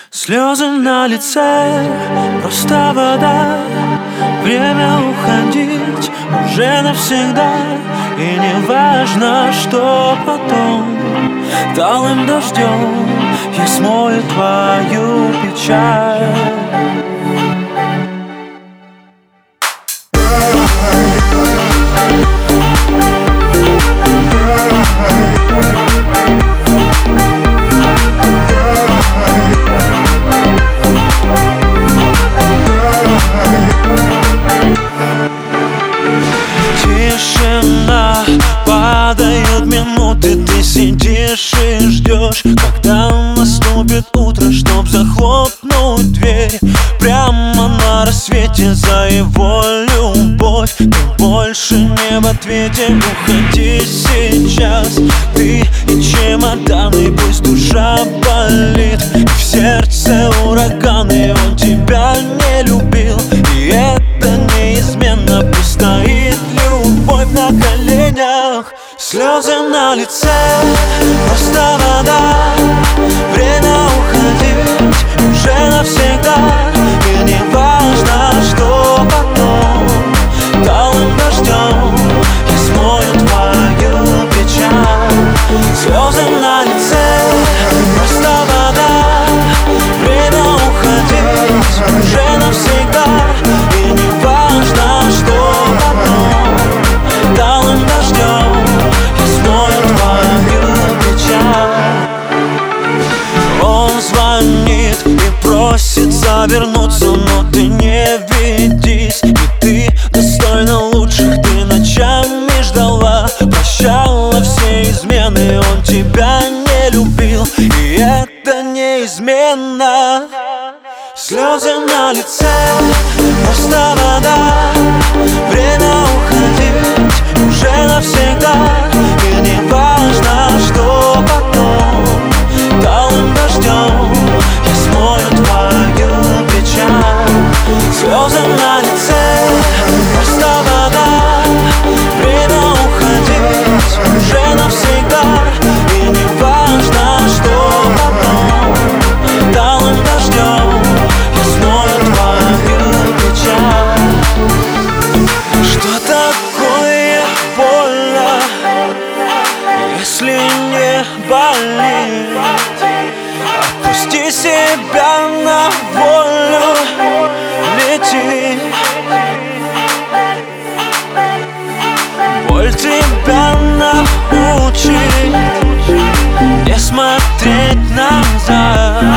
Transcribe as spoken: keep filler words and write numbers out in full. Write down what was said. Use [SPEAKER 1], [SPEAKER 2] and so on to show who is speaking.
[SPEAKER 1] Слезы на лице, просто вода. Время уходить уже навсегда. И не важно, что потом. Талым дождем я смою твою печаль. Тишина, падают минуты, ты сидишь и ждешь, когда наступит утро, чтоб захлопнуть дверь. Прямо на рассвете за его любовь. Ты больше не в ответе, уходи сейчас. Ты и чемоданы, пусть душа болит, в сердце ураганы. Он тебя не любил, и это неизменно. Пусть стоит любовь на коленях, слезы на лице, просто вода. Время уходить уже навсегда. И не важно, что потом. Талым дождем я смою твою печаль. Слезы на лице, просто вода. Время уходить уже навсегда. И не важно, что потом. Талым дождем я смою твою печаль. Он звонит и просит завернуться, но ты не ведись. И ты достойна лучших, ты ночами ждала. Прощала все измены, он тебя не любил, и это неизменно. Слезы на лице, просто вода. Время уходить уже навсегда. И не важно, что потом. Талым дождем я смою твою печаль. Слезы на лице, просто вода. Время уходить уже навсегда. И не важно, что потом. Талым дождем я смою твою печаль. Что такое больно, если не болит? Отпусти себя на волю, лети. Боль тебя научит не смотреть назад.